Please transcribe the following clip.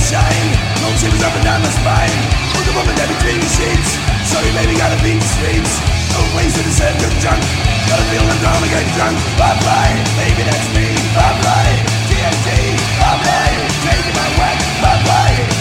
shine. Cold shivers up and down my spine. Look a woman there between the sheets. Sorry baby, gotta beat the streets. No place to deserve good junk. Gotta feel the drama, get drunk. Bye bye, baby that's me. Bye bye, TNT. Bye bye, taking my whack. Bye bye.